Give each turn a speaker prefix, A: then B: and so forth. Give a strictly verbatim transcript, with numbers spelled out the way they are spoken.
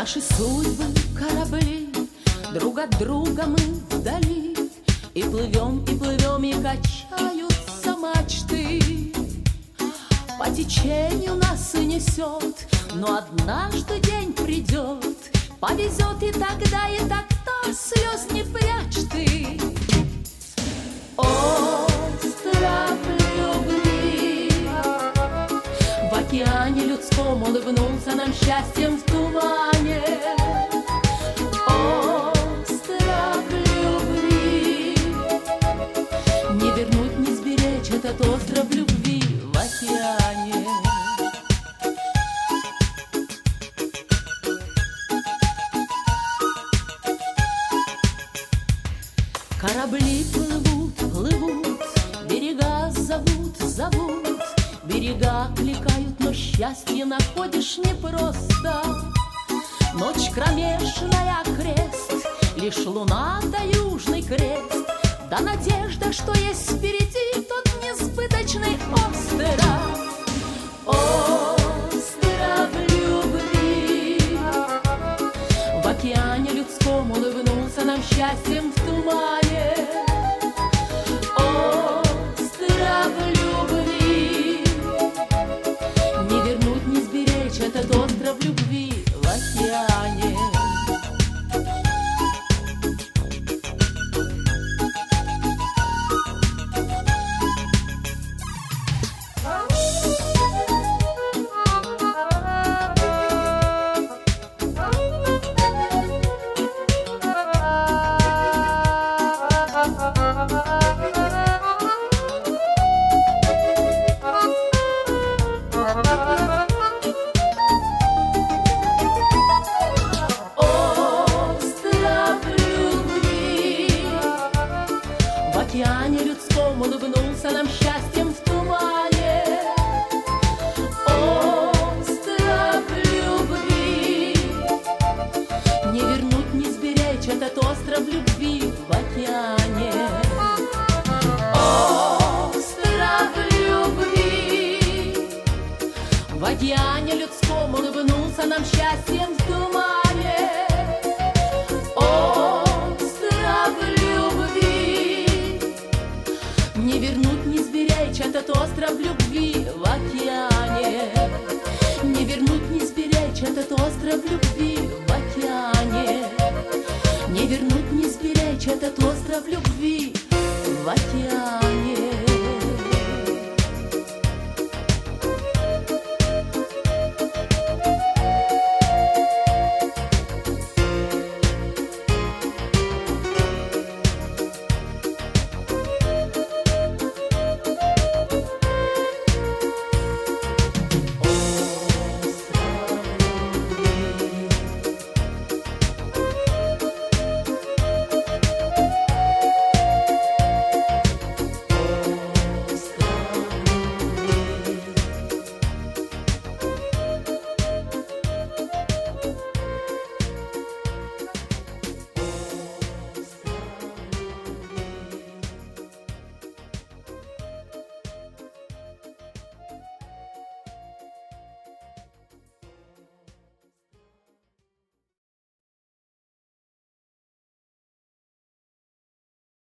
A: Наши судьбы корабли, друг от друга мы вдали, и плывем, и плывем, и качаются мачты. По течению нас и несет, но однажды день придет, повезет и тогда, и тогда слез не прячь ты. Остров любви, в океане людском улыбнулся нам счастьем в тумане. Остров любви, не вернуть, не сберечь этот остров любви в океане. Корабли плывут, плывут, берега зовут, зовут, берега кликают, но счастье находишь непросто. Ночь кромешная, крест, лишь луна да южный крест, да надежда, что есть впереди тот несбыточный остров. Остров любви, в океане людском улыбнулся нам счастьем в тумане. Остров любви, не вернуть, не сберечь этот остров любви в океане. В океане людском улыбнулся нам счастьем в тумане. Остров любви, не вернуть, не сберечь этот остров любви в океане. Остров любви, в океане людском улыбнулся нам счастьем в тумане. Не вернуть, не сберечь этот остров любви в океане. Не вернуть, не сберечь этот остров любви в океане. Не вернуть, не сберечь этот остров любви